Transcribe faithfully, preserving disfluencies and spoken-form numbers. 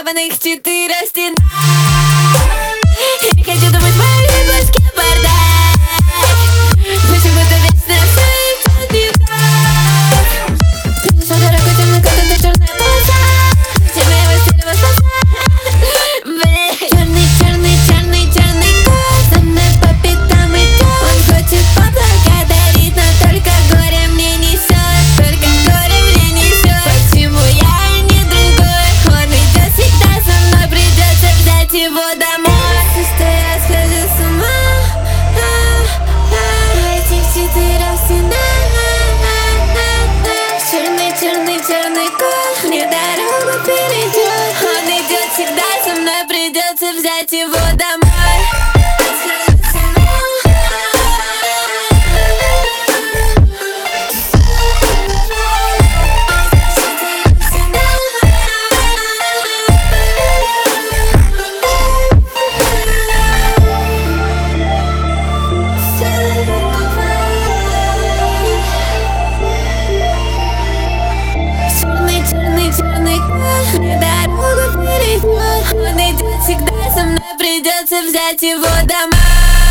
нарисованных четыре стены. Не хочу думать, в моей башке бардак. Почему-то вечно все идет не так. Перешел дорогу темный, как это черная полоса. Зачем я его стилево спасла? Черный, черный, черный, черный кот за мной по пятам идет. Он хочет поблагодарить, но только горе мне несет. Только горе мне несет. Почему я не другой? Он идет всегда со мной, придется взять его домой. Что я схожу с ума, этих четыре стена. Черный, черный, черный кот мне дорогу перейдет. Он идет всегда со мной, придется взять его домой. Черный кот мне дорогу перейдет. Он идет всегда со мной, придется взять его домой.